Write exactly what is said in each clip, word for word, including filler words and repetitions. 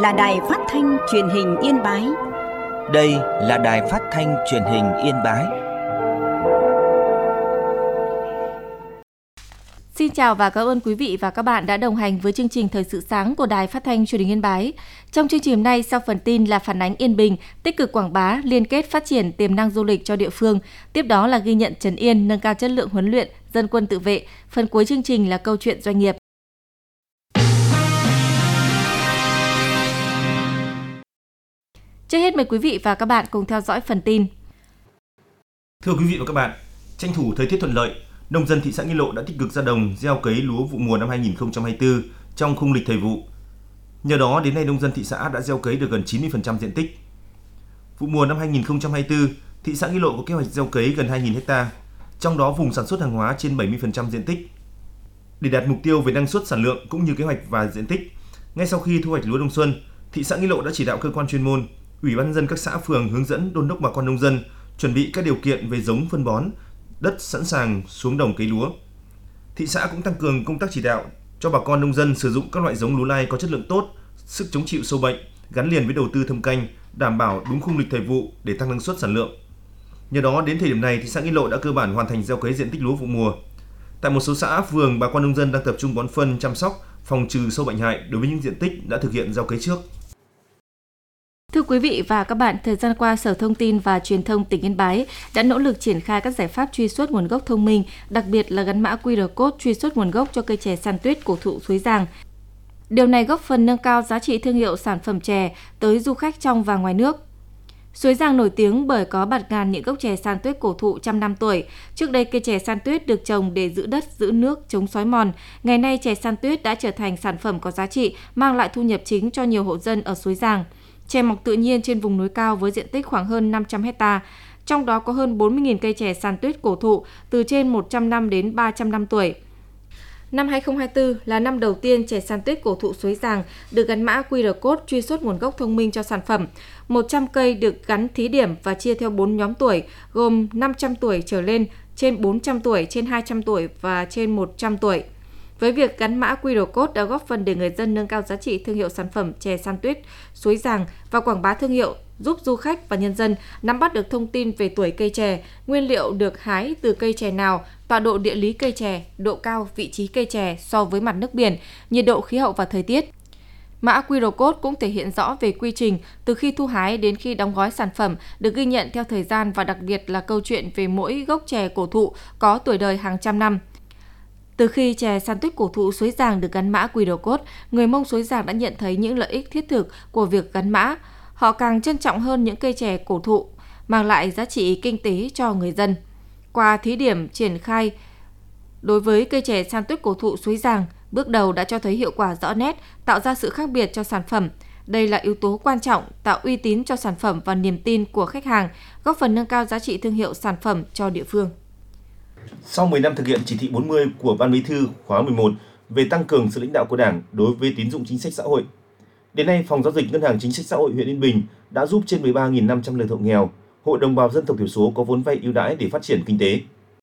là đài phát thanh truyền hình Yên Bái. Đây là đài phát thanh truyền hình Yên Bái. Xin chào và cảm ơn quý vị và các bạn đã đồng hành với chương trình Thời sự sáng của Đài Phát thanh Truyền hình Yên Bái. Trong chương trình hôm nay, sau phần tin là phản ánh Yên Bình, tích cực quảng bá, liên kết phát triển tiềm năng du lịch cho địa phương. Tiếp đó là ghi nhận Trấn Yên, nâng cao chất lượng huấn luyện, dân quân tự vệ. Phần cuối chương trình là câu chuyện doanh nghiệp. Trước hết mời quý vị và các bạn cùng theo dõi phần tin. Thưa quý vị và các bạn, tranh thủ thời tiết thuận lợi, nông dân thị xã Nghi Lộ đã tích cực ra đồng gieo cấy lúa vụ mùa năm hai nghìn không trăm hai mươi tư trong khung lịch thời vụ. Nhờ đó, đến nay nông dân thị xã đã gieo cấy được gần chín mươi phần trăm diện tích. Vụ mùa năm hai nghìn không trăm hai mươi tư, thị xã Nghi Lộ có kế hoạch gieo cấy gần hai nghìn ha, trong đó vùng sản xuất hàng hóa trên bảy mươi phần trăm diện tích. Để đạt mục tiêu về năng suất sản lượng cũng như kế hoạch và diện tích, ngay sau khi thu hoạch lúa đông xuân, thị xã Nghi Lộ đã chỉ đạo cơ quan chuyên môn, Ủy ban nhân dân các xã phường hướng dẫn đôn đốc bà con nông dân chuẩn bị các điều kiện về giống phân bón, đất sẵn sàng xuống đồng cấy lúa. Thị xã cũng tăng cường công tác chỉ đạo cho bà con nông dân sử dụng các loại giống lúa lai có chất lượng tốt, sức chống chịu sâu bệnh, gắn liền với đầu tư thâm canh, đảm bảo đúng khung lịch thời vụ để tăng năng suất sản lượng. Nhờ đó, đến thời điểm này, thị xã Nghi Lộ đã cơ bản hoàn thành gieo cấy diện tích lúa vụ mùa. Tại một số xã phường, bà con nông dân đang tập trung bón phân, chăm sóc, phòng trừ sâu bệnh hại đối với những diện tích đã thực hiện gieo cấy trước. Thưa quý vị và các bạn, thời gian qua, Sở Thông tin và Truyền thông tỉnh Yên Bái đã nỗ lực triển khai các giải pháp truy xuất nguồn gốc thông minh, đặc biệt là gắn mã quy rờ code truy xuất nguồn gốc cho cây chè san tuyết cổ thụ Suối Giàng. Điều này góp phần nâng cao giá trị thương hiệu sản phẩm chè tới du khách trong và ngoài nước. Suối Giàng nổi tiếng bởi có bạt ngàn những gốc chè san tuyết cổ thụ trăm năm tuổi. Trước đây, cây chè san tuyết được trồng để giữ đất, giữ nước, chống xói mòn. Ngày nay, chè san tuyết đã trở thành sản phẩm có giá trị, mang lại thu nhập chính cho nhiều hộ dân ở Suối Giàng. Chè mọc tự nhiên trên vùng núi cao với diện tích khoảng hơn năm trăm ha, trong đó có hơn bốn mươi nghìn cây chè san tuyết cổ thụ từ trên một trăm năm đến ba trăm năm tuổi. Năm hai nghìn không trăm hai mươi tư là năm đầu tiên chè san tuyết cổ thụ Suối Giàng được gắn mã quy rờ code truy xuất nguồn gốc thông minh cho sản phẩm. một trăm cây được gắn thí điểm và chia theo bốn nhóm tuổi, gồm năm trăm tuổi trở lên, trên bốn trăm tuổi, trên hai trăm tuổi và trên một trăm tuổi. Với việc gắn mã quy rờ code đã góp phần để người dân nâng cao giá trị thương hiệu sản phẩm chè san tuyết Suối Giàng và quảng bá thương hiệu, giúp du khách và nhân dân nắm bắt được thông tin về tuổi cây chè, nguyên liệu được hái từ cây chè nào, tọa độ địa lý cây chè, độ cao, vị trí cây chè so với mặt nước biển, nhiệt độ, khí hậu và thời tiết. Mã quy rờ code cũng thể hiện rõ về quy trình từ khi thu hái đến khi đóng gói sản phẩm, được ghi nhận theo thời gian và đặc biệt là câu chuyện về mỗi gốc chè cổ thụ có tuổi đời hàng trăm năm. Từ khi chè san tuyết cổ thụ Suối Giàng được gắn mã quy rờ code, người Mông Suối Giàng đã nhận thấy những lợi ích thiết thực của việc gắn mã. Họ càng trân trọng hơn những cây chè cổ thụ, mang lại giá trị kinh tế cho người dân. Qua thí điểm triển khai đối với cây chè san tuyết cổ thụ Suối Giàng, bước đầu đã cho thấy hiệu quả rõ nét, tạo ra sự khác biệt cho sản phẩm. Đây là yếu tố quan trọng, tạo uy tín cho sản phẩm và niềm tin của khách hàng, góp phần nâng cao giá trị thương hiệu sản phẩm cho địa phương. Sau mười năm thực hiện chỉ thị bốn mươi của Ban Bí thư khóa mười một về tăng cường sự lãnh đạo của Đảng đối với tín dụng chính sách xã hội, đến nay, Phòng Giao dịch Ngân hàng Chính sách Xã hội huyện Yên Bình đã giúp trên mười ba nghìn năm trăm lượt hộ nghèo, hộ đồng bào dân tộc thiểu số có vốn vay ưu đãi để phát triển kinh tế.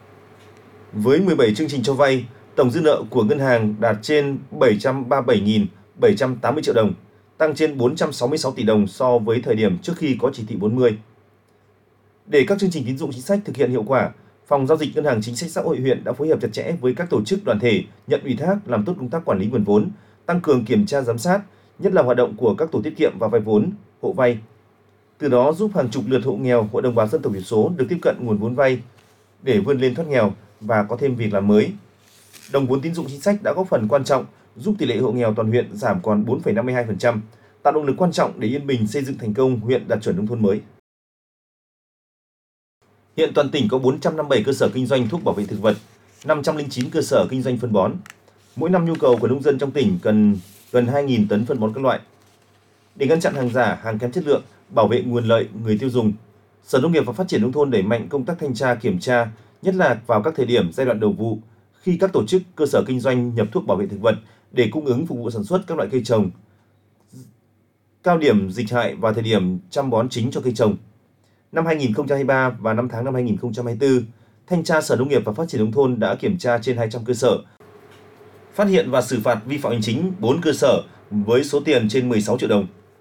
Với mười bảy chương trình cho vay, tổng dư nợ của ngân hàng đạt trên bảy trăm ba mươi bảy nghìn bảy trăm tám mươi triệu đồng, tăng trên bốn trăm sáu mươi sáu tỷ đồng so với thời điểm trước khi có chỉ thị bốn mươi. Để các chương trình tín dụng chính sách thực hiện hiệu quả, Phòng Giao dịch Ngân hàng Chính sách Xã hội huyện đã phối hợp chặt chẽ với các tổ chức đoàn thể nhận ủy thác làm tốt công tác quản lý nguồn vốn, tăng cường kiểm tra giám sát, nhất là hoạt động của các tổ tiết kiệm và vay vốn, hộ vay. Từ đó giúp hàng chục lượt hộ nghèo, hộ đồng bào dân tộc thiểu số được tiếp cận nguồn vốn vay để vươn lên thoát nghèo và có thêm việc làm mới. Đồng vốn tín dụng chính sách đã góp phần quan trọng giúp tỷ lệ hộ nghèo toàn huyện giảm còn bốn phẩy năm mươi hai phần trăm, tạo động lực quan trọng để Yên Bình xây dựng thành công huyện đạt chuẩn nông thôn mới. Hiện toàn tỉnh có bốn trăm năm mươi bảy cơ sở kinh doanh thuốc bảo vệ thực vật, năm trăm lẻ chín cơ sở kinh doanh phân bón. Mỗi năm nhu cầu của nông dân trong tỉnh cần gần hai nghìn tấn phân bón các loại. Để ngăn chặn hàng giả, hàng kém chất lượng, bảo vệ nguồn lợi người tiêu dùng, Sở Nông nghiệp và Phát triển nông thôn đẩy mạnh công tác thanh tra kiểm tra, nhất là vào các thời điểm giai đoạn đầu vụ, khi các tổ chức cơ sở kinh doanh nhập thuốc bảo vệ thực vật để cung ứng phục vụ sản xuất các loại cây trồng, cao điểm dịch hại và thời điểm chăm bón chính cho cây trồng. Năm hai nghìn không trăm hai mươi ba và năm tháng năm hai nghìn không trăm hai mươi tư, Thanh tra Sở Nông nghiệp và Phát triển nông thôn đã kiểm tra trên hai trăm cơ sở, phát hiện và xử phạt vi phạm hành chính bốn cơ sở với số tiền trên mười sáu triệu đồng.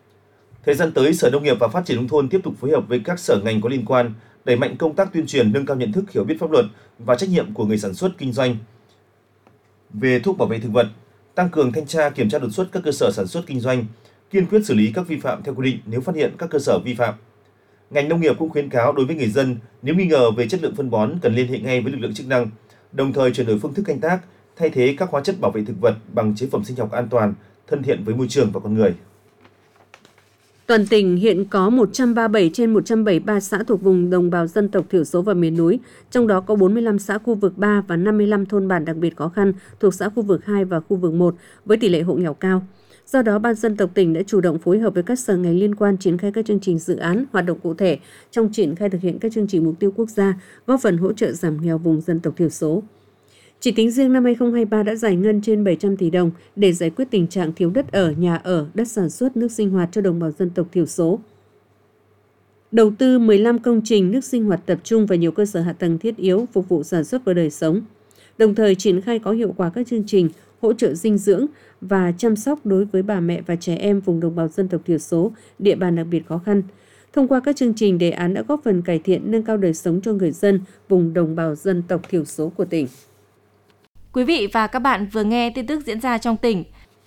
Thời gian tới, Sở Nông nghiệp và Phát triển nông thôn tiếp tục phối hợp với các sở ngành có liên quan, đẩy mạnh công tác tuyên truyền, nâng cao nhận thức, hiểu biết pháp luật và trách nhiệm của người sản xuất kinh doanh về thuốc bảo vệ thực vật, tăng cường thanh tra kiểm tra đột xuất các cơ sở sản xuất kinh doanh, kiên quyết xử lý các vi phạm theo quy định nếu phát hiện các cơ sở vi phạm. Ngành nông nghiệp cũng khuyến cáo đối với người dân nếu nghi ngờ về chất lượng phân bón cần liên hệ ngay với lực lượng chức năng, đồng thời chuyển đổi phương thức canh tác, thay thế các hóa chất bảo vệ thực vật bằng chế phẩm sinh học an toàn, thân thiện với môi trường và con người. Toàn tỉnh hiện có một trăm ba mươi bảy trên một trăm bảy mươi ba xã thuộc vùng đồng bào dân tộc thiểu số và miền núi, trong đó có bốn mươi lăm xã khu vực ba và năm mươi lăm thôn bản đặc biệt khó khăn thuộc xã khu vực hai và khu vực một với tỷ lệ hộ nghèo cao. Do đó, Ban dân tộc tỉnh đã chủ động phối hợp với các sở ngành liên quan triển khai các chương trình dự án, hoạt động cụ thể trong triển khai thực hiện các chương trình mục tiêu quốc gia, góp phần hỗ trợ giảm nghèo vùng dân tộc thiểu số. Chỉ tính riêng năm hai không hai ba đã giải ngân trên bảy trăm tỷ đồng để giải quyết tình trạng thiếu đất ở, nhà ở, đất sản xuất, nước sinh hoạt cho đồng bào dân tộc thiểu số. Đầu tư mười lăm công trình nước sinh hoạt tập trung và nhiều cơ sở hạ tầng thiết yếu phục vụ sản xuất và đời sống. Đồng thời triển khai có hiệu quả các chương trình hỗ trợ dinh dưỡng và chăm sóc đối với bà mẹ và trẻ em vùng đồng bào dân tộc thiểu số, địa bàn đặc biệt khó khăn. Thông qua các chương trình đề án đã góp phần cải thiện nâng cao đời sống cho người dân vùng đồng bào dân tộc thiểu số của tỉnh. Quý vị và các bạn vừa nghe tin tức diễn ra trong tỉnh.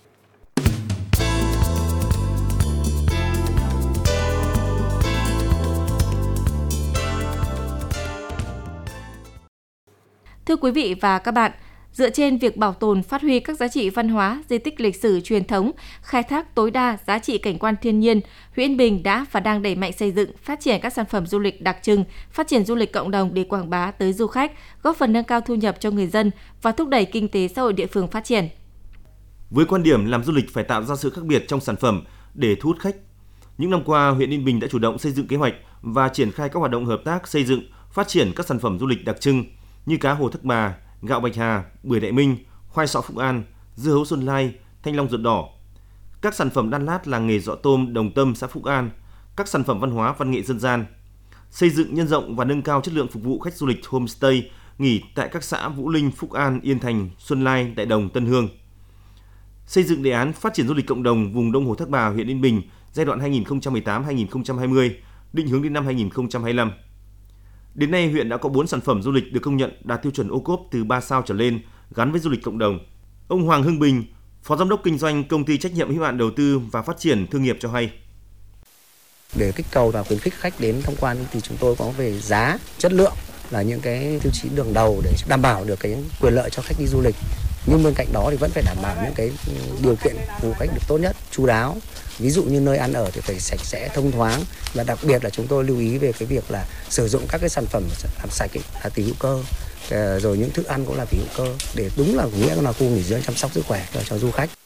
Thưa quý vị và các bạn, dựa trên việc bảo tồn, phát huy các giá trị văn hóa, di tích lịch sử truyền thống, khai thác tối đa giá trị cảnh quan thiên nhiên, huyện Yên Bình đã và đang đẩy mạnh xây dựng, phát triển các sản phẩm du lịch đặc trưng, phát triển du lịch cộng đồng để quảng bá tới du khách, góp phần nâng cao thu nhập cho người dân và thúc đẩy kinh tế xã hội địa phương phát triển. Với quan điểm làm du lịch phải tạo ra sự khác biệt trong sản phẩm để thu hút khách, những năm qua, huyện Yên Bình đã chủ động xây dựng kế hoạch và triển khai các hoạt động hợp tác xây dựng, phát triển các sản phẩm du lịch đặc trưng như cá hồ Thác Bà, gạo Bạch Hà, bưởi Đại Minh, khoai sọ Phúc An, dưa hấu Xuân Lai, thanh long ruột đỏ. Các sản phẩm đan lát làng nghề Dọ Tôm Đồng Tâm xã Phúc An, các sản phẩm văn hóa văn nghệ dân gian. Xây dựng nhân rộng và nâng cao chất lượng phục vụ khách du lịch homestay nghỉ tại các xã Vũ Linh, Phúc An, Yên Thành, Xuân Lai, Đại Đồng, Tân Hương. Xây dựng đề án phát triển du lịch cộng đồng vùng Đông Hồ Thác Bà, huyện Yên Bình giai đoạn hai nghìn không trăm mười tám đến hai nghìn không trăm hai mươi, định hướng đến năm hai nghìn không trăm hai mươi lăm. Đến nay, huyện đã có bốn sản phẩm du lịch được công nhận đạt tiêu chuẩn ô cốp từ ba sao trở lên gắn với du lịch cộng đồng. Ông Hoàng Hưng Bình, Phó Giám đốc Kinh doanh Công ty Trách nhiệm hữu hạn Đầu tư và Phát triển Thương nghiệp cho hay. Để kích cầu và khuyến khích khách đến tham quan thì chúng tôi có về giá, chất lượng là những cái tiêu chí đường đầu để đảm bảo được cái quyền lợi cho khách đi du lịch. Nhưng bên cạnh đó thì vẫn phải đảm bảo những cái điều kiện phục vụ khách được tốt nhất, chu đáo. Ví dụ như nơi ăn ở thì phải sạch sẽ, thông thoáng, và đặc biệt là chúng tôi lưu ý về cái việc là sử dụng các cái sản phẩm làm sạch ấy, là từ hữu cơ, rồi những thức ăn cũng là từ hữu cơ, để đúng là nghĩa là khu nghỉ dưỡng chăm sóc sức khỏe cho, cho du khách.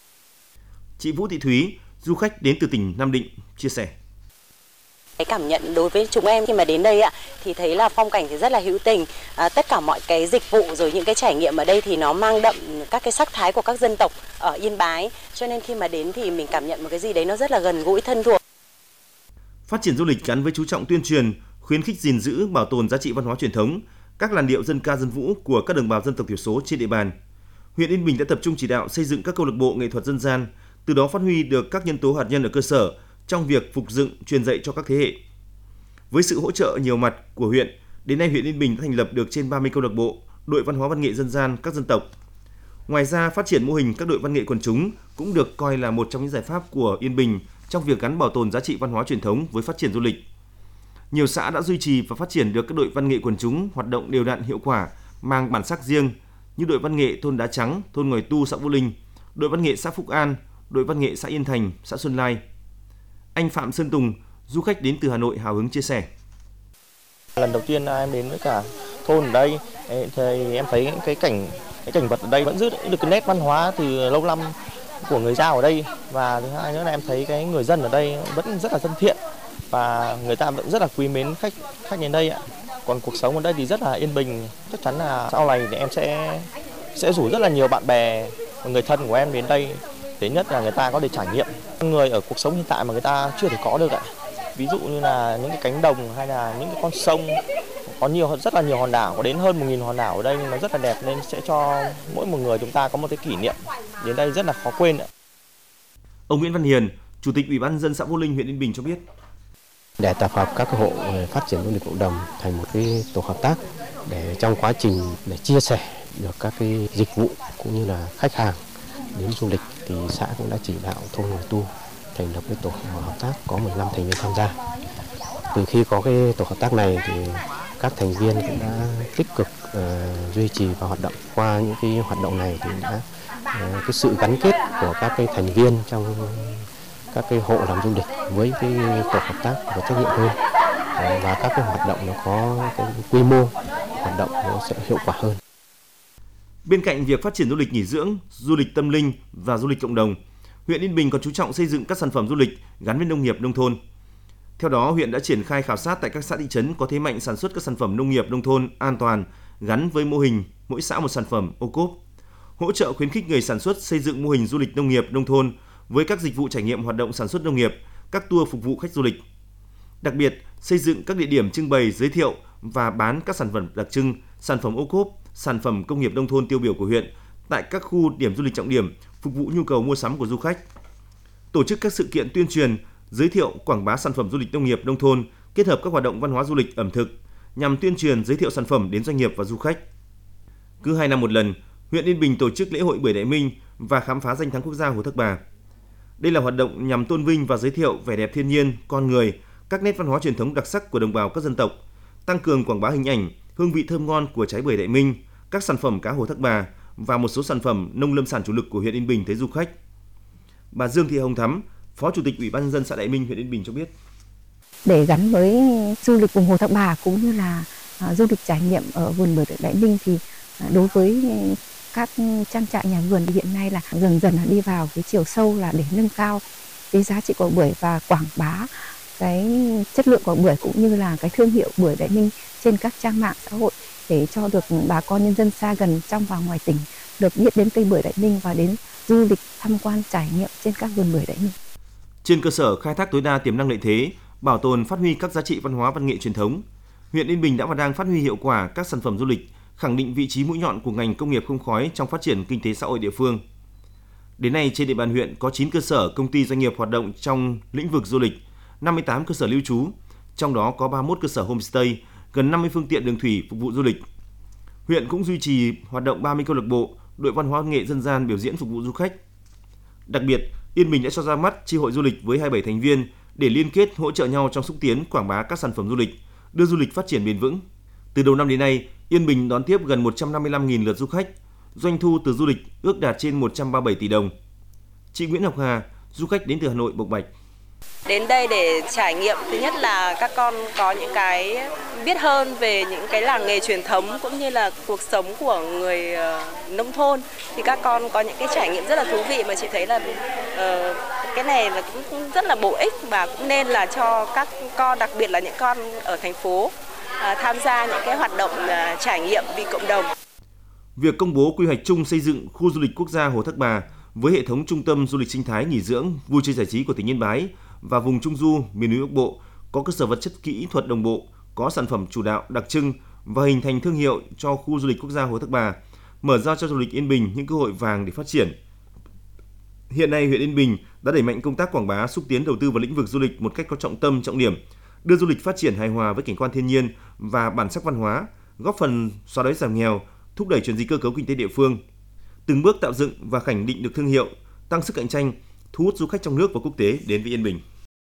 Chị Vũ Thị Thúy, du khách đến từ tỉnh Nam Định, chia sẻ. Cái cảm nhận đối với chúng em khi mà đến đây ạ thì thấy là phong cảnh thì rất là hữu tình, à, tất cả mọi cái dịch vụ rồi những cái trải nghiệm ở đây thì nó mang đậm các cái sắc thái của các dân tộc ở Yên Bái, cho nên khi mà đến thì mình cảm nhận một cái gì đấy nó rất là gần gũi, thân thuộc. Phát triển du lịch gắn với chú trọng tuyên truyền, khuyến khích gìn giữ, bảo tồn giá trị văn hóa truyền thống, các làn điệu dân ca dân vũ của các đồng bào dân tộc thiểu số trên địa bàn. Huyện Yên Bình đã tập trung chỉ đạo xây dựng các câu lạc bộ nghệ thuật dân gian, từ đó phát huy được các nhân tố hạt nhân ở cơ sở trong việc phục dựng, truyền dạy cho các thế hệ. Với sự hỗ trợ nhiều mặt của huyện, đến nay huyện Yên Bình đã thành lập được trên ba mươi câu lạc bộ, đội văn hóa văn nghệ dân gian các dân tộc. Ngoài ra, phát triển mô hình các đội văn nghệ quần chúng cũng được coi là một trong những giải pháp của Yên Bình trong việc gắn bảo tồn giá trị văn hóa truyền thống với phát triển du lịch. Nhiều xã đã duy trì và phát triển được các đội văn nghệ quần chúng hoạt động đều đặn hiệu quả, mang bản sắc riêng như đội văn nghệ thôn Đá Trắng, thôn Ngòi Tu, xã Vũ Linh, đội văn nghệ xã Phúc An, đội văn nghệ xã Yên Thành, xã Xuân Lai. Anh Phạm Sơn Tùng, du khách đến từ Hà Nội hào hứng chia sẻ. Lần đầu tiên em đến với cả thôn ở đây thì em thấy cái cảnh cái cảnh vật ở đây vẫn giữ được cái nét văn hóa từ lâu năm của người Dao ở đây, và thứ hai nữa là em thấy cái người dân ở đây vẫn rất là thân thiện và người ta vẫn rất là quý mến khách khách đến đây ạ. Còn cuộc sống ở đây thì rất là yên bình, chắc chắn là sau này thì em sẽ sẽ rủ rất là nhiều bạn bè và người thân của em đến đây. Thứ nhất là người ta có thể trải nghiệm người ở cuộc sống hiện tại mà người ta chưa thể có được ạ. Ví dụ như là những cái cánh đồng hay là những cái con sông, có nhiều rất là nhiều hòn đảo, có đến hơn một nghìn hòn đảo ở đây, nó rất là đẹp, nên sẽ cho mỗi một người chúng ta có một cái kỷ niệm đến đây rất là khó quên ạ. Ông Nguyễn Văn Hiền, Chủ tịch Ủy ban nhân dân xã Vô Linh, huyện Yên Bình cho biết. Để tập hợp các hộ phát triển du lịch cộng đồng thành một cái tổ hợp tác để trong quá trình để chia sẻ được các cái dịch vụ cũng như là khách hàng đến du lịch thì xã cũng đã chỉ đạo thôn Hồ Tu thành lập cái tổ hợp tác có mười lăm thành viên tham gia. Từ khi có cái tổ hợp tác này thì các thành viên cũng đã tích cực uh, duy trì và hoạt động. Qua những cái hoạt động này thì đã uh, cái sự gắn kết của các cái thành viên trong các cái hộ làm du lịch với cái tổ hợp tác có trách nhiệm hơn, uh, và các cái hoạt động nó có cái quy mô hoạt động nó sẽ hiệu quả hơn. Bên cạnh việc phát triển du lịch nghỉ dưỡng, du lịch tâm linh và du lịch cộng đồng, huyện Yên Bình còn chú trọng xây dựng các sản phẩm du lịch gắn với nông nghiệp nông thôn. Theo đó, huyện đã triển khai khảo sát tại các xã thị trấn có thế mạnh sản xuất các sản phẩm nông nghiệp nông thôn an toàn gắn với mô hình mỗi xã một sản phẩm ô cốp, hỗ trợ khuyến khích người sản xuất xây dựng mô hình du lịch nông nghiệp nông thôn với các dịch vụ trải nghiệm hoạt động sản xuất nông nghiệp, các tour phục vụ khách du lịch. Đặc biệt, xây dựng các địa điểm trưng bày, giới thiệu và bán các sản phẩm đặc trưng, sản phẩm ô cốp, sản phẩm công nghiệp nông thôn tiêu biểu của huyện tại các khu điểm du lịch trọng điểm phục vụ nhu cầu mua sắm của du khách. Tổ chức các sự kiện tuyên truyền, giới thiệu quảng bá sản phẩm du lịch nông nghiệp nông thôn kết hợp các hoạt động văn hóa du lịch ẩm thực nhằm tuyên truyền giới thiệu sản phẩm đến doanh nghiệp và du khách. Cứ hai năm một lần, huyện Yên Bình tổ chức lễ hội bưởi Đại Minh và khám phá danh thắng quốc gia Hồ Thác Bà. Đây là hoạt động nhằm tôn vinh và giới thiệu vẻ đẹp thiên nhiên, con người, các nét văn hóa truyền thống đặc sắc của đồng bào các dân tộc, tăng cường quảng bá hình ảnh, hương vị thơm ngon của trái bưởi Đại Minh, các sản phẩm cá Hồ Thác Bà và một số sản phẩm nông lâm sản chủ lực của huyện Yên Bình tới du khách. Bà Dương Thị Hồng Thắm, Phó Chủ tịch Ủy ban nhân dân xã Đại Minh, huyện Yên Bình cho biết. Để gắn với du lịch vùng Hồ Thác Bà cũng như là uh, du lịch trải nghiệm ở vườn bưởi Đại Minh thì uh, đối với các trang trại nhà vườn thì hiện nay là dần dần là đi vào cái chiều sâu là để nâng cao cái giá trị của bưởi và quảng bá cái chất lượng của bưởi cũng như là cái thương hiệu bưởi Đại Minh trên các trang mạng xã hội để cho được bà con nhân dân xa gần trong và ngoài tỉnh được biết đến cây bưởi Đại Minh và đến du lịch tham quan trải nghiệm trên các vườn bưởi Đại Minh. Trên cơ sở khai thác tối đa tiềm năng lợi thế, bảo tồn phát huy các giá trị văn hóa văn nghệ truyền thống, huyện Yên Bình đã và đang phát huy hiệu quả các sản phẩm du lịch, khẳng định vị trí mũi nhọn của ngành công nghiệp không khói trong phát triển kinh tế xã hội địa phương. Đến nay trên địa bàn huyện có chín cơ sở công ty doanh nghiệp hoạt động trong lĩnh vực du lịch, năm mươi tám cơ sở lưu trú, trong đó có ba mươi mốt cơ sở homestay, gần năm mươi phương tiện đường thủy phục vụ du lịch. Huyện cũng duy trì hoạt động ba mươi câu lạc bộ, đội văn hóa văn nghệ dân gian biểu diễn phục vụ du khách. Đặc biệt, Yên Bình đã cho ra mắt chi hội du lịch với hai mươi bảy thành viên để liên kết hỗ trợ nhau trong xúc tiến quảng bá các sản phẩm du lịch, đưa du lịch phát triển bền vững. Từ đầu năm đến nay, Yên Bình đón tiếp gần một trăm năm mươi lăm nghìn lượt du khách, doanh thu từ du lịch ước đạt trên một trăm ba mươi bảy tỷ đồng. Chị Nguyễn Ngọc Hà, du khách đến từ Hà Nội bộc bạch. Đến đây để trải nghiệm, thứ nhất là các con có những cái biết hơn về những cái làng nghề truyền thống cũng như là cuộc sống của người uh, nông thôn. Thì các con có những cái trải nghiệm rất là thú vị mà chị thấy là uh, cái này là cũng rất là bổ ích và cũng nên là cho các con, đặc biệt là những con ở thành phố uh, tham gia những cái hoạt động uh, trải nghiệm vì cộng đồng. Việc công bố quy hoạch chung xây dựng khu du lịch quốc gia Hồ Thác Bà với hệ thống trung tâm du lịch sinh thái nghỉ dưỡng, vui chơi giải trí của tỉnh Yên Bái và vùng Trung Du, miền núi Bắc Bộ có cơ sở vật chất kỹ thuật đồng bộ, có sản phẩm chủ đạo đặc trưng và hình thành thương hiệu cho khu du lịch quốc gia Hồ Thác Bà, mở ra cho du lịch Yên Bình những cơ hội vàng để phát triển. Hiện nay, huyện Yên Bình đã đẩy mạnh công tác quảng bá, xúc tiến đầu tư vào lĩnh vực du lịch một cách có trọng tâm, trọng điểm, đưa du lịch phát triển hài hòa với cảnh quan thiên nhiên và bản sắc văn hóa, góp phần xóa đói giảm nghèo, thúc đẩy chuyển dịch cơ cấu kinh tế địa phương, từng bước tạo dựng và khẳng định được thương hiệu, tăng sức cạnh tranh, thu hút du khách trong nước và quốc tế đến với Yên Bình.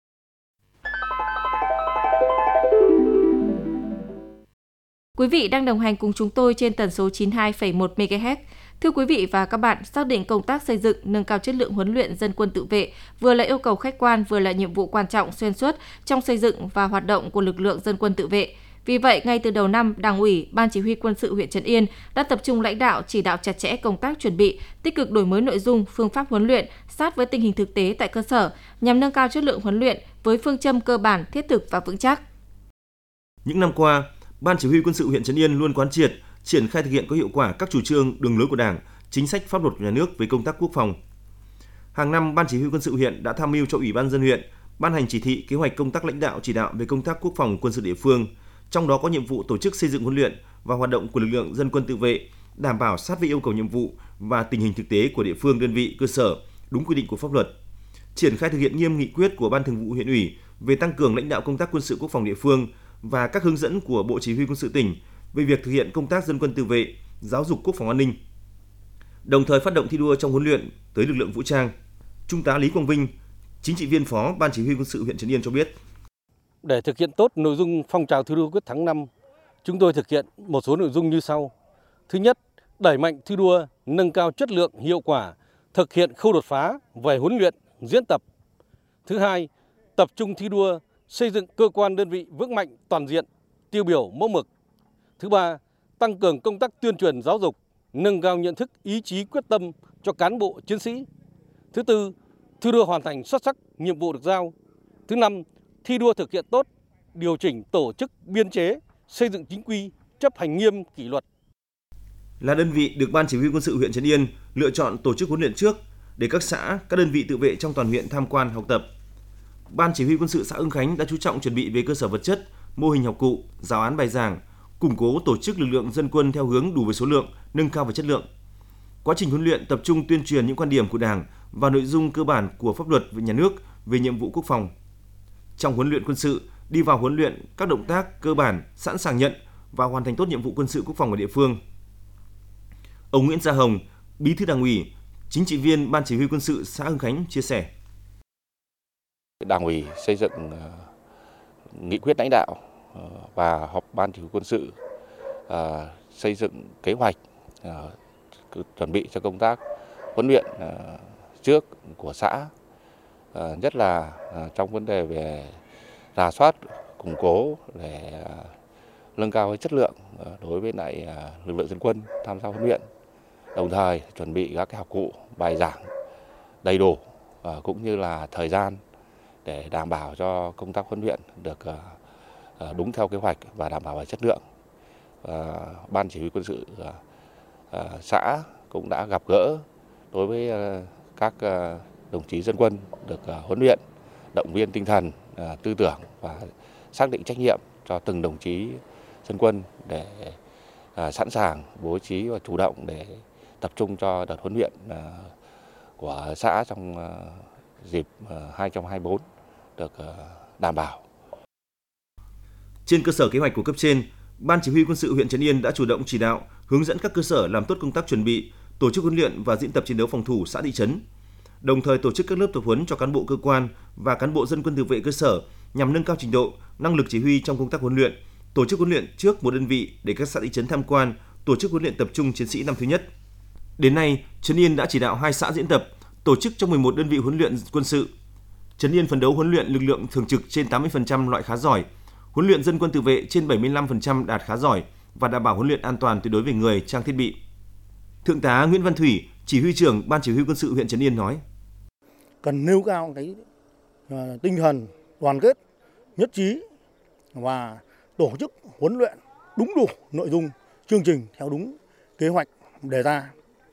Quý vị đang đồng hành cùng chúng tôi trên tần số chín mươi hai phẩy một mê ga héc. Thưa quý vị và các bạn, xác định công tác xây dựng, nâng cao chất lượng huấn luyện dân quân tự vệ vừa là yêu cầu khách quan, vừa là nhiệm vụ quan trọng xuyên suốt trong xây dựng và hoạt động của lực lượng dân quân tự vệ. Vì vậy, ngay từ đầu năm, Đảng ủy, Ban Chỉ huy Quân sự huyện Trấn Yên đã tập trung lãnh đạo chỉ đạo chặt chẽ công tác chuẩn bị, tích cực đổi mới nội dung, phương pháp huấn luyện sát với tình hình thực tế tại cơ sở nhằm nâng cao chất lượng huấn luyện với phương châm cơ bản, thiết thực và vững chắc. Những năm qua, Ban Chỉ huy Quân sự huyện Trấn Yên luôn quán triệt, triển khai thực hiện có hiệu quả các chủ trương, đường lối của Đảng, chính sách pháp luật của nhà nước về công tác quốc phòng. Hàng năm, Ban Chỉ huy Quân sự huyện đã tham mưu cho Ủy ban nhân dân huyện ban hành chỉ thị, kế hoạch công tác lãnh đạo chỉ đạo về công tác quốc phòng quân sự địa phương, trong đó có nhiệm vụ tổ chức xây dựng, huấn luyện và hoạt động của lực lượng dân quân tự vệ, đảm bảo sát với yêu cầu nhiệm vụ và tình hình thực tế của địa phương, đơn vị, cơ sở, đúng quy định của pháp luật. triển khai thực hiện nghiêm nghị quyết của Ban Thường vụ huyện ủy về tăng cường lãnh đạo công tác quân sự quốc phòng địa phương và các hướng dẫn của Bộ Chỉ huy Quân sự tỉnh về việc thực hiện công tác dân quân tự vệ, giáo dục quốc phòng an ninh. Đồng thời phát động thi đua trong huấn luyện tới lực lượng vũ trang. Trung tá Lý Quang Vinh, chính trị viên phó Ban Chỉ huy Quân sự huyện Trấn Yên cho biết. Để thực hiện tốt nội dung phong trào thi đua quyết thắng năm, chúng tôi thực hiện một số nội dung như sau. Thứ nhất, đẩy mạnh thi đua, nâng cao chất lượng, hiệu quả, thực hiện khâu đột phá về huấn luyện, diễn tập. Thứ hai, tập trung thi đua, xây dựng cơ quan đơn vị vững mạnh toàn diện, tiêu biểu mẫu mực. Thứ ba, tăng cường công tác tuyên truyền giáo dục, nâng cao nhận thức, ý chí quyết tâm cho cán bộ chiến sĩ. Thứ tư, thi đua hoàn thành xuất sắc nhiệm vụ được giao. Thứ năm, thi đua thực hiện tốt, điều chỉnh tổ chức biên chế, xây dựng chính quy, chấp hành nghiêm kỷ luật. Là đơn vị được Ban Chỉ huy Quân sự huyện Trấn Yên lựa chọn tổ chức huấn luyện trước để các xã, các đơn vị tự vệ trong toàn huyện tham quan học tập. Ban Chỉ huy Quân sự xã Hưng Khánh đã chú trọng chuẩn bị về cơ sở vật chất, mô hình học cụ, giáo án bài giảng, củng cố tổ chức lực lượng dân quân theo hướng đủ về số lượng, nâng cao về chất lượng. Quá trình huấn luyện tập trung tuyên truyền những quan điểm của Đảng và nội dung cơ bản của pháp luật về nhà nước về nhiệm vụ quốc phòng. Trong huấn luyện quân sự, đi vào huấn luyện các động tác cơ bản, sẵn sàng nhận và hoàn thành tốt nhiệm vụ quân sự quốc phòng ở địa phương. Ông Nguyễn Gia Hồng, Bí thư Đảng ủy, chính trị viên Ban Chỉ huy Quân sự xã Hưng Khánh chia sẻ. Đảng ủy xây dựng nghị quyết lãnh đạo và họp Ban Chỉ huy Quân sự xây dựng kế hoạch chuẩn bị cho công tác huấn luyện trước của xã, nhất là trong vấn đề về rà soát, củng cố để nâng cao chất lượng đối với lại lực lượng dân quân tham gia huấn luyện, đồng thời chuẩn bị các cái học cụ, bài giảng đầy đủ cũng như là thời gian để đảm bảo cho công tác huấn luyện được đúng theo kế hoạch và đảm bảo về chất lượng. Ban Chỉ huy Quân sự xã cũng đã gặp gỡ đối với các đồng chí dân quân được huấn luyện, động viên tinh thần, tư tưởng và xác định trách nhiệm cho từng đồng chí dân quân để sẵn sàng bố trí và chủ động để tập trung cho đợt huấn luyện của xã trong dịp hai không hai tư được đảm bảo. Trên cơ sở kế hoạch của cấp trên, Ban Chỉ huy Quân sự huyện Trấn Yên đã chủ động chỉ đạo, hướng dẫn các cơ sở làm tốt công tác chuẩn bị, tổ chức huấn luyện và diễn tập chiến đấu phòng thủ xã thị trấn. Đồng thời tổ chức các lớp tập huấn cho cán bộ cơ quan và cán bộ dân quân tự vệ cơ sở nhằm nâng cao trình độ, năng lực chỉ huy trong công tác huấn luyện, tổ chức huấn luyện trước một đơn vị để các xã thị trấn tham quan, tổ chức huấn luyện tập trung chiến sĩ năm thứ nhất. Đến nay, Trấn Yên đã chỉ đạo hai xã diễn tập, tổ chức trong mười một đơn vị huấn luyện quân sự. Trấn Yên phấn đấu huấn luyện lực lượng thường trực trên tám mươi phần trăm loại khá giỏi, huấn luyện dân quân tự vệ trên bảy mươi lăm phần trăm đạt khá giỏi và đảm bảo huấn luyện an toàn tuyệt đối về người, trang thiết bị. Thượng tá Nguyễn Văn Thủy, chỉ huy trưởng Ban Chỉ huy Quân sự huyện Trấn Yên nói: Cần nêu cao cái uh, tinh thần đoàn kết, nhất trí và tổ chức huấn luyện đúng đủ nội dung chương trình theo đúng kế hoạch đề ra.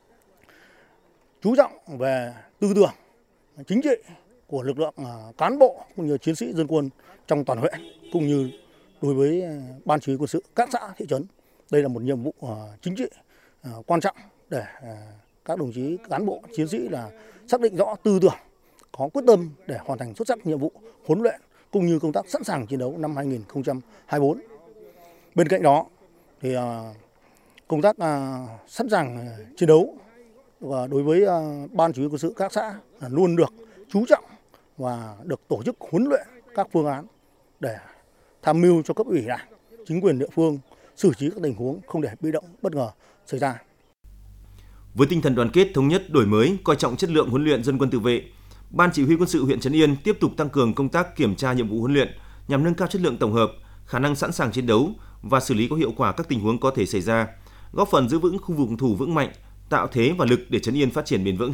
Chú trọng về tư tưởng, chính trị của lực lượng uh, cán bộ cũng như chiến sĩ dân quân trong toàn huyện cũng như đối với uh, Ban Chỉ huy Quân sự các xã thị trấn. Đây là một nhiệm vụ uh, chính trị uh, quan trọng để uh, các đồng chí cán bộ chiến sĩ là xác định rõ tư tưởng, có quyết tâm để hoàn thành xuất sắc nhiệm vụ huấn luyện cũng như công tác sẵn sàng chiến đấu năm hai không hai tư. Bên cạnh đó thì uh, công tác uh, sẵn sàng uh, chiến đấu và đối với uh, Ban Chỉ huy Quân sự các xã là luôn được chú trọng và được tổ chức huấn luyện các phương án để tham mưu cho cấp ủy Đảng, chính quyền địa phương xử trí các tình huống không để bị động bất ngờ xảy ra. Với tinh thần đoàn kết, thống nhất, đổi mới, coi trọng chất lượng huấn luyện dân quân tự vệ, Ban Chỉ huy Quân sự huyện Trấn Yên tiếp tục tăng cường công tác kiểm tra nhiệm vụ huấn luyện nhằm nâng cao chất lượng tổng hợp, khả năng sẵn sàng chiến đấu và xử lý có hiệu quả các tình huống có thể xảy ra, góp phần giữ vững khu vực phòng thủ vững mạnh, tạo thế và lực để Trấn Yên phát triển bền vững.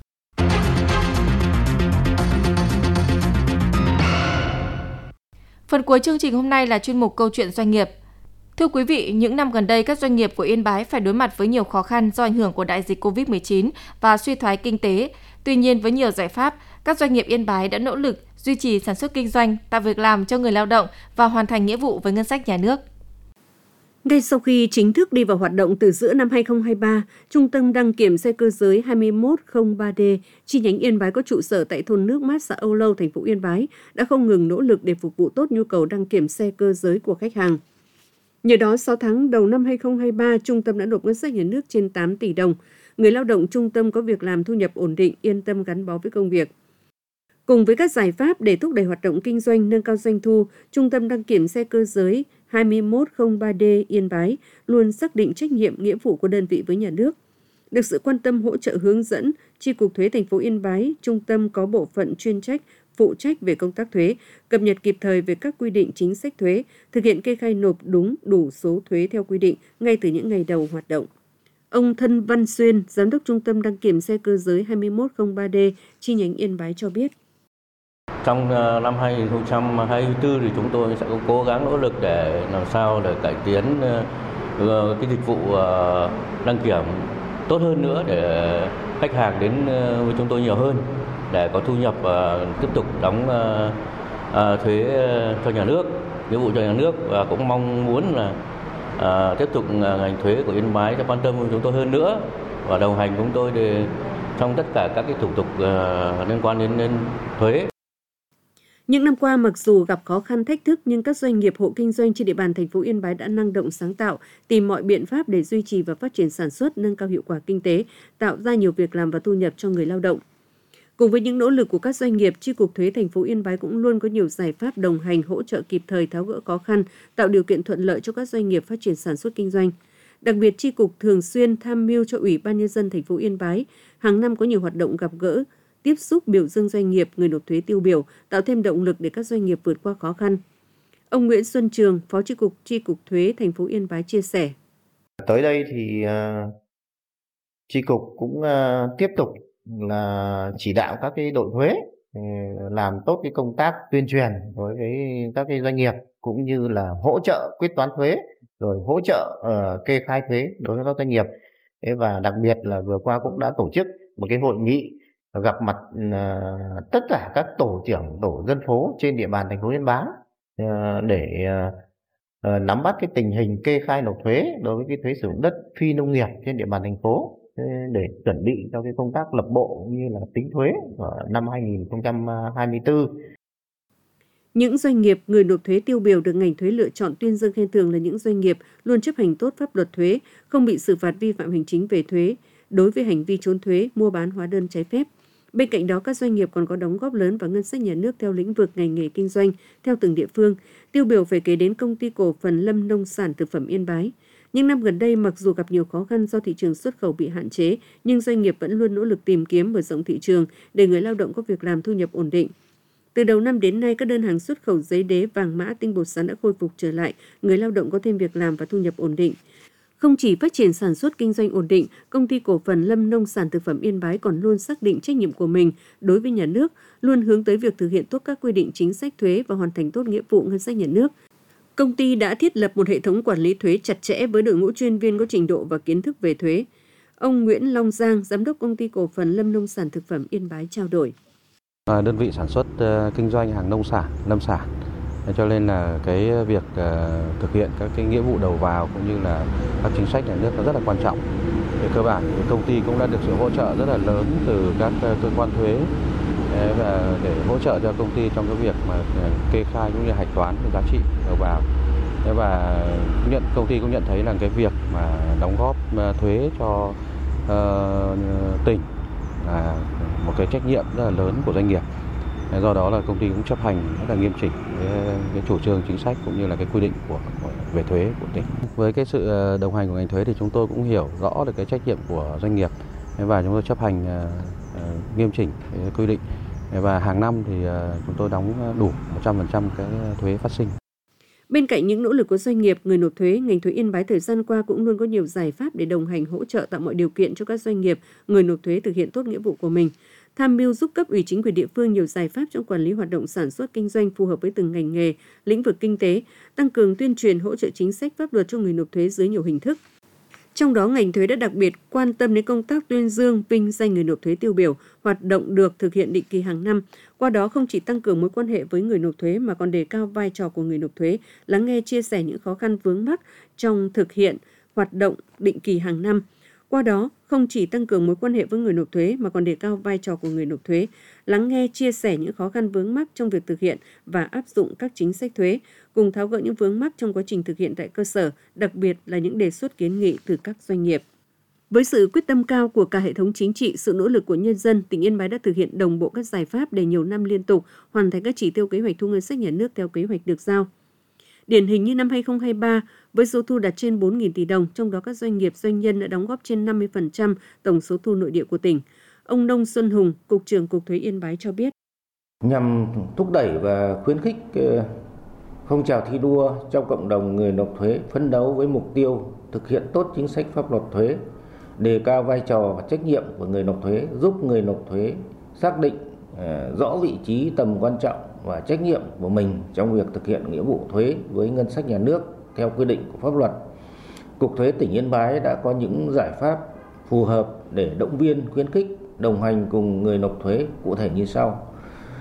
Phần cuối chương trình hôm nay là chuyên mục Câu chuyện doanh nghiệp. Thưa quý vị, những năm gần đây, các doanh nghiệp của Yên Bái phải đối mặt với nhiều khó khăn do ảnh hưởng của đại dịch covid mười chín và suy thoái kinh tế. Tuy nhiên, với nhiều giải pháp, các doanh nghiệp Yên Bái đã nỗ lực duy trì sản xuất kinh doanh, tạo việc làm cho người lao động và hoàn thành nghĩa vụ với ngân sách nhà nước. Ngay sau khi chính thức đi vào hoạt động từ giữa năm hai không hai ba, Trung tâm đăng kiểm xe cơ giới hai một không ba D chi nhánh Yên Bái có trụ sở tại thôn Nước Mát, xã Âu Lâu, thành phố Yên Bái đã không ngừng nỗ lực để phục vụ tốt nhu cầu đăng kiểm xe cơ giới của khách hàng. Nhờ đó, sáu tháng đầu năm hai không hai ba, Trung tâm đã nộp ngân sách nhà nước trên tám tỷ đồng. Người lao động Trung tâm có việc làm, thu nhập ổn định, yên tâm gắn bó với công việc. Cùng với các giải pháp để thúc đẩy hoạt động kinh doanh, nâng cao doanh thu, Trung tâm đăng kiểm xe cơ giới hai một không ba D Yên Bái luôn xác định trách nhiệm, nghĩa vụ của đơn vị với nhà nước. Được sự quan tâm, hỗ trợ, hướng dẫn, Chi cục Thuế thành phố Yên Bái, Trung tâm có bộ phận chuyên trách, phụ trách về công tác thuế, cập nhật kịp thời về các quy định chính sách thuế, thực hiện kê khai nộp đúng đủ số thuế theo quy định ngay từ những ngày đầu hoạt động. Ông Thân Văn Xuyên, Giám đốc Trung tâm đăng kiểm xe cơ giới hai một không ba D chi nhánh Yên Bái cho biết. Trong năm hai không hai tư thì chúng tôi sẽ cố gắng nỗ lực để làm sao để cải tiến cái dịch vụ đăng kiểm tốt hơn nữa để khách hàng đến với chúng tôi nhiều hơn, để có thu nhập và tiếp tục đóng thuế cho nhà nước, nghĩa vụ cho nhà nước, và cũng mong muốn là tiếp tục ngành thuế của Yên Bái sẽ quan tâm với chúng tôi hơn nữa và đồng hành chúng tôi để trong tất cả các cái thủ tục liên quan đến, đến thuế. Những năm qua, mặc dù gặp khó khăn thách thức nhưng các doanh nghiệp hộ kinh doanh trên địa bàn thành phố Yên Bái đã năng động sáng tạo, tìm mọi biện pháp để duy trì và phát triển sản xuất, nâng cao hiệu quả kinh tế, tạo ra nhiều việc làm và thu nhập cho người lao động. Cùng với những nỗ lực của các doanh nghiệp, Chi cục Thuế thành phố Yên Bái cũng luôn có nhiều giải pháp đồng hành, hỗ trợ kịp thời, tháo gỡ khó khăn, tạo điều kiện thuận lợi cho các doanh nghiệp phát triển sản xuất kinh doanh. Đặc biệt, Chi cục thường xuyên tham mưu cho Ủy ban Nhân dân thành phố Yên Bái hàng năm có nhiều hoạt động gặp gỡ, tiếp xúc, biểu dương doanh nghiệp, người nộp thuế tiêu biểu, tạo thêm động lực để các doanh nghiệp vượt qua khó khăn. Ông Nguyễn Xuân Trường, Phó Chi cục Chi cục Thuế thành phố Yên Bái chia sẻ. Tới đây thì uh, Chi cục cũng uh, tiếp tục là chỉ đạo các cái đội thuế uh, làm tốt cái công tác tuyên truyền đối với các cái doanh nghiệp, cũng như là hỗ trợ quyết toán thuế, rồi hỗ trợ uh, kê khai thuế đối với các doanh nghiệp. Thế và đặc biệt là vừa qua cũng đã tổ chức một cái hội nghị gặp mặt uh, tất cả các tổ trưởng tổ dân phố trên địa bàn thành phố Yên Bái uh, để uh, uh, nắm bắt cái tình hình kê khai nộp thuế đối với cái thuế sử dụng đất phi nông nghiệp trên địa bàn thành phố, để chuẩn bị cho cái công tác lập bộ cũng như là tính thuế của năm hai không hai tư. Những doanh nghiệp người nộp thuế tiêu biểu được ngành thuế lựa chọn tuyên dương khen thưởng là những doanh nghiệp luôn chấp hành tốt pháp luật thuế, không bị xử phạt vi phạm hành chính về thuế đối với hành vi trốn thuế, mua bán hóa đơn trái phép. Bên cạnh đó, các doanh nghiệp còn có đóng góp lớn vào ngân sách nhà nước theo lĩnh vực ngành nghề kinh doanh theo từng địa phương. Tiêu biểu phải kể đến Công ty Cổ phần Lâm Nông sản Thực phẩm Yên Bái. Những năm gần đây, mặc dù gặp nhiều khó khăn do thị trường xuất khẩu bị hạn chế, nhưng doanh nghiệp vẫn luôn nỗ lực tìm kiếm mở rộng thị trường để người lao động có việc làm, thu nhập ổn định. Từ đầu năm đến nay, các đơn hàng xuất khẩu giấy đế, vàng mã, tinh bột sắn đã khôi phục trở lại, người lao động có thêm việc làm và thu nhập ổn định. Không chỉ phát triển sản xuất kinh doanh ổn định, Công ty Cổ phần Lâm Nông sản Thực phẩm Yên Bái còn luôn xác định trách nhiệm của mình đối với nhà nước, luôn hướng tới việc thực hiện tốt các quy định chính sách thuế và hoàn thành tốt nghĩa vụ ngân sách nhà nước. Công ty đã thiết lập một hệ thống quản lý thuế chặt chẽ với đội ngũ chuyên viên có trình độ và kiến thức về thuế. Ông Nguyễn Long Giang, Giám đốc Công ty Cổ phần Lâm Nông sản Thực phẩm Yên Bái trao đổi. À, đơn vị sản xuất uh, kinh doanh hàng nông sản, lâm sản, cho nên là cái việc uh, thực hiện các cái nghĩa vụ đầu vào cũng như là các chính sách nhà nước nó rất là quan trọng. Về cơ bản, công ty cũng đã được sự hỗ trợ rất là lớn từ các uh, cơ quan thuế và để hỗ trợ cho công ty trong cái việc mà kê khai cũng như hạch toán cái giá trị đầu vào. Và nhận công ty cũng nhận thấy là cái việc mà đóng góp thuế cho uh, tỉnh là một cái trách nhiệm rất là lớn của doanh nghiệp. Do đó là công ty cũng chấp hành rất là nghiêm chỉnh cái, cái chủ trương chính sách cũng như là cái quy định của, của về thuế của tỉnh. Với cái sự đồng hành của ngành thuế thì chúng tôi cũng hiểu rõ được cái trách nhiệm của doanh nghiệp và chúng tôi chấp hành uh, nghiêm chỉnh cái quy định, và hàng năm thì uh, chúng tôi đóng đủ một trăm phần trăm cái thuế phát sinh. Bên cạnh những nỗ lực của doanh nghiệp, người nộp thuế, ngành thuế Yên Bái thời gian qua cũng luôn có nhiều giải pháp để đồng hành, hỗ trợ, tạo mọi điều kiện cho các doanh nghiệp, người nộp thuế thực hiện tốt nghĩa vụ của mình. Tham mưu giúp cấp ủy chính quyền địa phương nhiều giải pháp trong quản lý hoạt động sản xuất kinh doanh phù hợp với từng ngành nghề, lĩnh vực kinh tế, tăng cường tuyên truyền hỗ trợ chính sách pháp luật cho người nộp thuế dưới nhiều hình thức. Trong đó, ngành thuế đã đặc biệt quan tâm đến công tác tuyên dương, vinh danh người nộp thuế tiêu biểu, hoạt động được thực hiện định kỳ hàng năm. Qua đó không chỉ tăng cường mối quan hệ với người nộp thuế mà còn đề cao vai trò của người nộp thuế, lắng nghe chia sẻ những khó khăn vướng mắc trong thực hiện hoạt động định kỳ hàng năm. Qua đó, không chỉ tăng cường mối quan hệ với người nộp thuế mà còn đề cao vai trò của người nộp thuế, lắng nghe, chia sẻ những khó khăn vướng mắc trong việc thực hiện và áp dụng các chính sách thuế, cùng tháo gỡ những vướng mắc trong quá trình thực hiện tại cơ sở, đặc biệt là những đề xuất kiến nghị từ các doanh nghiệp. Với sự quyết tâm cao của cả hệ thống chính trị, sự nỗ lực của nhân dân, tỉnh Yên Bái đã thực hiện đồng bộ các giải pháp để nhiều năm liên tục hoàn thành các chỉ tiêu kế hoạch thu ngân sách nhà nước theo kế hoạch được giao. Điển hình như năm hai không hai ba, với số thu đạt trên bốn nghìn tỷ đồng, trong đó các doanh nghiệp, doanh nhân đã đóng góp trên năm mươi phần trăm tổng số thu nội địa của tỉnh. Ông Nông Xuân Hùng, Cục trưởng Cục Thuế Yên Bái cho biết. Nhằm thúc đẩy và khuyến khích phong trào thi đua trong cộng đồng người nộp thuế phấn đấu với mục tiêu thực hiện tốt chính sách pháp luật thuế, đề cao vai trò và trách nhiệm của người nộp thuế, giúp người nộp thuế xác định rõ vị trí, tầm quan trọng và trách nhiệm của mình trong việc thực hiện nghĩa vụ thuế với ngân sách nhà nước theo quy định của pháp luật. Cục Thuế tỉnh Yên Bái đã có những giải pháp phù hợp để động viên, khuyến khích, đồng hành cùng người nộp thuế cụ thể như sau.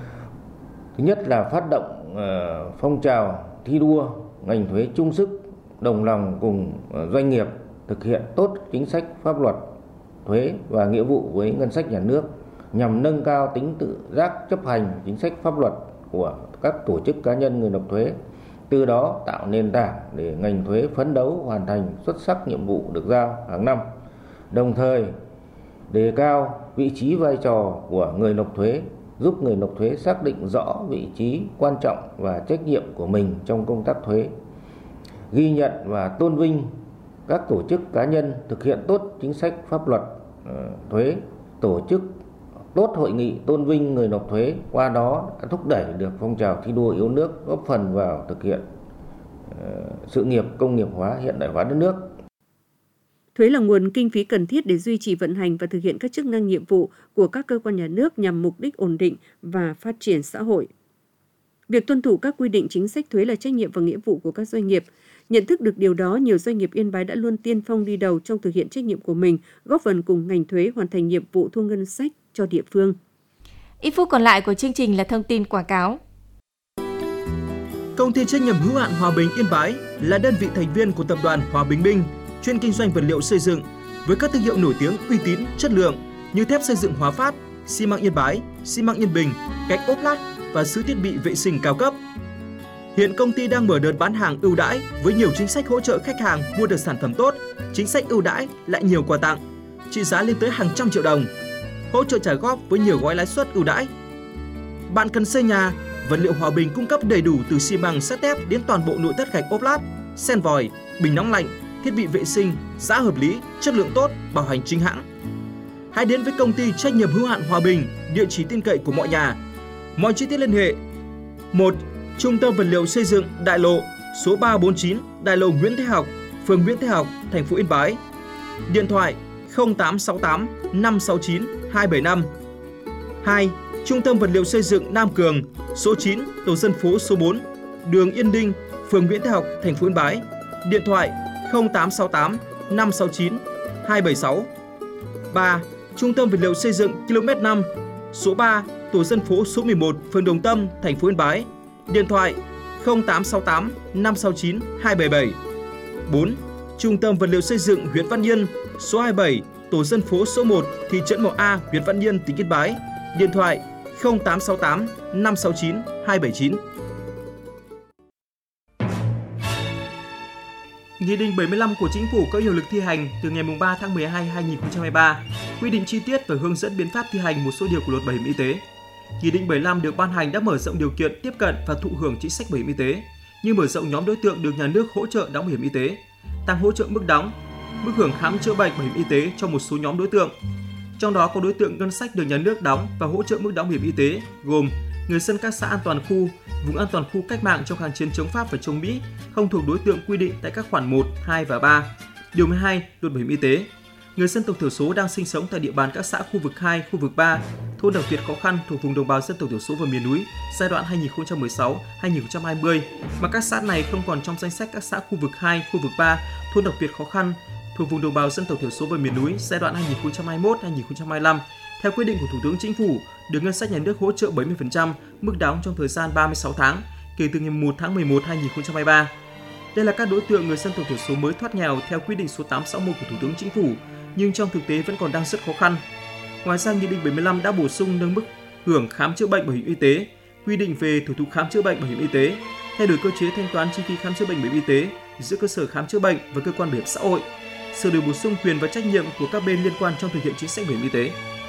Thứ nhất là phát động uh, phong trào thi đua ngành thuế chung sức, đồng lòng cùng doanh nghiệp thực hiện tốt chính sách pháp luật thuế và nghĩa vụ với ngân sách nhà nước nhằm nâng cao tính tự giác chấp hành chính sách pháp luật của các tổ chức cá nhân người nộp thuế, từ đó tạo nền tảng để ngành thuế phấn đấu hoàn thành xuất sắc nhiệm vụ được giao hàng năm. Đồng thời đề cao vị trí vai trò của người nộp thuế, giúp người nộp thuế xác định rõ vị trí quan trọng và trách nhiệm của mình trong công tác thuế, ghi nhận và tôn vinh các tổ chức cá nhân thực hiện tốt chính sách pháp luật uh, thuế, tổ chức tốt hội nghị tôn vinh người nộp thuế, qua đó đã thúc đẩy được phong trào thi đua yêu nước, góp phần vào thực hiện uh, sự nghiệp công nghiệp hóa, hiện đại hóa đất nước. Thuế là nguồn kinh phí cần thiết để duy trì vận hành và thực hiện các chức năng nhiệm vụ của các cơ quan nhà nước nhằm mục đích ổn định và phát triển xã hội. Việc tuân thủ các quy định chính sách thuế là trách nhiệm và nghĩa vụ của các doanh nghiệp. Nhận thức được điều đó, nhiều doanh nghiệp Yên Bái đã luôn tiên phong đi đầu trong thực hiện trách nhiệm của mình, góp phần cùng ngành thuế hoàn thành nhiệm vụ thu ngân sách cho địa phương. Ít phút còn lại của chương trình là thông tin quảng cáo. Công ty trách nhiệm hữu hạn Hòa Bình Yên Bái là đơn vị thành viên của tập đoàn Hòa Bình Minh, chuyên kinh doanh vật liệu xây dựng với các thương hiệu nổi tiếng, uy tín, chất lượng như thép xây dựng Hòa Phát, xi măng Yên Bái, xi măng Yên Bình, gạch ốp lát và sứ thiết bị vệ sinh cao cấp. Hiện công ty đang mở đợt bán hàng ưu đãi với nhiều chính sách hỗ trợ khách hàng mua được sản phẩm tốt, chính sách ưu đãi lại nhiều quà tặng, trị giá lên tới hàng trăm triệu đồng, hỗ trợ trả góp với nhiều gói lãi suất ưu đãi. Bạn cần xây nhà, vật liệu Hòa Bình cung cấp đầy đủ từ xi măng, sắt thép đến toàn bộ nội thất gạch ốp lát, sen vòi, bình nóng lạnh, thiết bị vệ sinh, giá hợp lý, chất lượng tốt, bảo hành chính hãng. Hãy đến với công ty trách nhiệm hữu hạn Hòa Bình, địa chỉ tin cậy của mọi nhà. Mọi chi tiết liên hệ: một. Trung tâm vật liệu xây dựng Đại lộ, số ba bốn chín, Đại lộ Nguyễn Thế Học, phường Nguyễn Thế Học, thành phố Yên Bái. Điện thoại không tám sáu tám năm sáu chín hai bảy năm. hai. Trung tâm vật liệu xây dựng Nam Cường, số chín, tổ dân phố số bốn, đường Yên Đinh, phường Nguyễn Thế Học, thành phố Yên Bái. Điện thoại không tám sáu tám năm sáu chín hai bảy sáu. ba. Trung tâm vật liệu xây dựng ki lô mét năm, số ba, tổ dân phố số mười một, phường Đồng Tâm, thành phố Yên Bái. Điện thoại không tám sáu tám năm sáu chín hai bảy bảy. bốn. Trung tâm vật liệu xây dựng huyện Văn Yên, số hai mươi bảy, tổ dân phố số một, thị trấn Mộc A, huyện Văn Yên, tỉnh Yên Bái. Điện thoại không tám sáu tám năm sáu chín hai bảy chín. Nghị định bảy mươi lăm của Chính phủ có hiệu lực thi hành từ ngày ba tháng mười hai năm hai nghìn không trăm hai mươi ba, quy định chi tiết và hướng dẫn biện pháp thi hành một số điều của Luật Bảo hiểm y tế. Nghị định bảy mươi lăm được ban hành đã mở rộng điều kiện tiếp cận và thụ hưởng chính sách bảo hiểm y tế, như mở rộng nhóm đối tượng được nhà nước hỗ trợ đóng bảo hiểm y tế, tăng hỗ trợ mức đóng, mức hưởng khám chữa bệnh bảo hiểm y tế cho một số nhóm đối tượng. Trong đó có đối tượng ngân sách được nhà nước đóng và hỗ trợ mức đóng bảo hiểm y tế gồm người dân các xã an toàn khu, vùng an toàn khu cách mạng trong kháng chiến chống Pháp và chống Mỹ không thuộc đối tượng quy định tại các khoản một, hai và ba, điều mười hai Luật Bảo hiểm y tế. Người dân tộc thiểu số đang sinh sống tại địa bàn các xã khu vực hai, khu vực ba, thôn đặc biệt khó khăn thuộc vùng đồng bào dân tộc thiểu số và miền núi giai đoạn hai nghìn không trăm mười sáu đến hai nghìn không trăm hai mươi mà các xã này không còn trong danh sách các xã khu vực hai, khu vực ba, thôn đặc biệt khó khăn thuộc vùng đồng bào dân tộc thiểu số và miền núi giai đoạn hai nghìn không trăm hai mươi mốt đến hai nghìn không trăm hai mươi lăm theo quyết định của Thủ tướng Chính phủ, được ngân sách nhà nước hỗ trợ bảy mươi phần trăm mức đóng trong thời gian ba mươi sáu tháng kể từ ngày một tháng mười một năm hai nghìn không trăm hai mươi ba. Đây là các đối tượng người dân tộc thiểu số mới thoát nghèo theo quyết định số tám trăm sáu mươi mốt của Thủ tướng Chính phủ, nhưng trong thực tế vẫn còn đang rất khó khăn. Ngoài ra, Nghị định bảy mươi lăm đã bổ sung nâng mức hưởng khám chữa bệnh bảo hiểm y tế, quy định về thủ tục khám chữa bệnh bảo hiểm y tế, thay đổi cơ chế thanh toán chi phí khám chữa bệnh bảo hiểm y tế giữa cơ sở khám chữa bệnh và cơ quan bảo hiểm xã hội, sửa đổi bổ sung quyền và trách nhiệm của các bên liên quan trong thực hiện chính sách bảo hiểm y tế.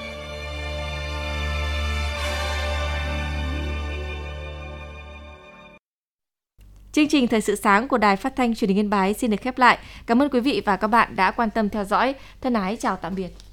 Chương trình Thời sự sáng của Đài Phát thanh Truyền hình Yên Bái xin được khép lại. Cảm ơn quý vị và các bạn đã quan tâm theo dõi. Thân ái chào tạm biệt.